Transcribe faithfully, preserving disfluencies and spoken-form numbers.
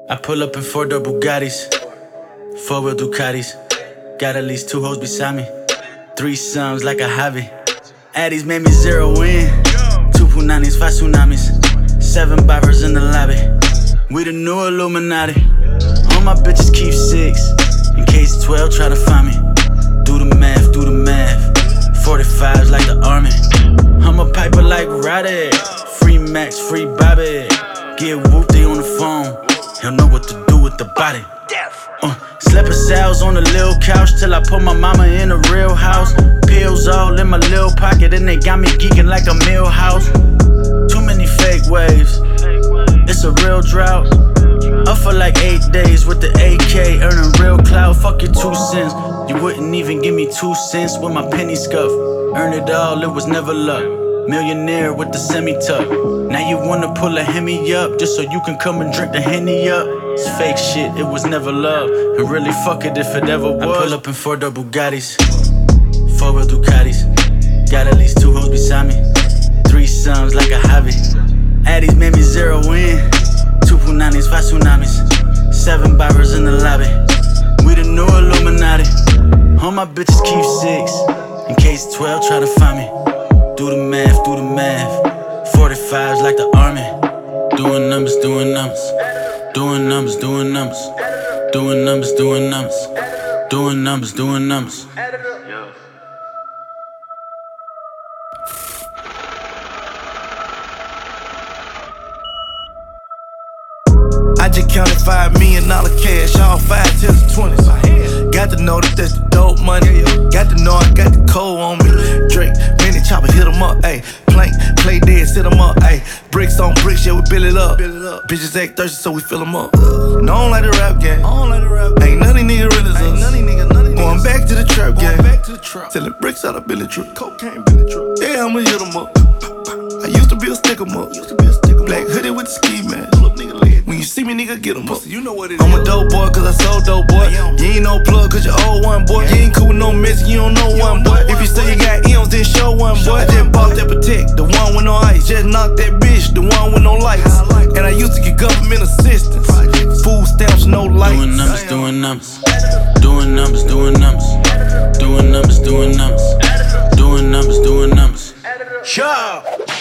I pull up in four-door Bugattis, four-wheel Ducatis. Got at least two hoes beside me, three sums like a hobby. Addies made me zero in, two punanis, five tsunamis, seven boppers in the lobby. We the new Illuminati. All my bitches keep six, in case twelve try to find me. Do the math, do the math, forty-fives like the army. I'm a piper like Roddy, free Max, free Bobby. Get whoopty on the phone, he'll know what to do with the body. Uh, slept a sales on the little couch till I put my mama in a real house. Pills all in my little pocket and they got me geeking like a meal house. Too many fake waves, it's a real drought. Up for like eight days with the A K, earning real clout. Fuck your two cents, you wouldn't even give me two cents with my penny scuff. Earn it all, it was never luck. Millionaire with the semi-tuck. Now you wanna pull a Hemi up just so you can come and drink the Henny up. It's fake shit, it was never love. And really fuck it if it ever was. I pull up in four-door Bugattis, four-wheel Ducatis. Got at least two hoes beside me, three sums like a hobby. Addies made me zero in, two punanis, five tsunamis, seven boppers in the lobby. We the new Illuminati. All my bitches keep six, in case twelve try to find me. Do the math, do the math, forty-fives like the army. Doing numbers, doing numbers, doing numbers, doing numbers, doing numbers, doing numbers, doing numbers, doing numbers. I just counted five million dollar cash, all five till the twenties. Got to know that that's the dope money. Got to know I got the cold on me. Drake, mini chopper, hit 'em up, ayy. Plank, play dead, sit 'em up, ayy. Bricks on bricks, yeah, we build it up. Bitches act thirsty, so we fill 'em up. No, I don't like the rap game. Ain't none of these niggas really us. Going back to the trap game. Selling bricks out of Billy Truck. Yeah, I'ma hit 'em up. I used to be a stick 'em up. Black hoodie with the ski man. When you see me, nigga, get 'em up. You know what it I'm is. a dope boy, cause I sold dope boy. You ain't no plug, cause you old one, boy. You ain't cool with no mess, you don't know one, boy. If you say you got M's, then show one, boy. I just bought that Protect, the one with no ice. Just knocked that bitch, the one with no lights. And I used to get government assistance. Food stamps, no lights. Doing numbers, doing numbers, doing numbers, doing numbers, doing numbers, doing numbers, doing numbers, doing numbers. Yeah.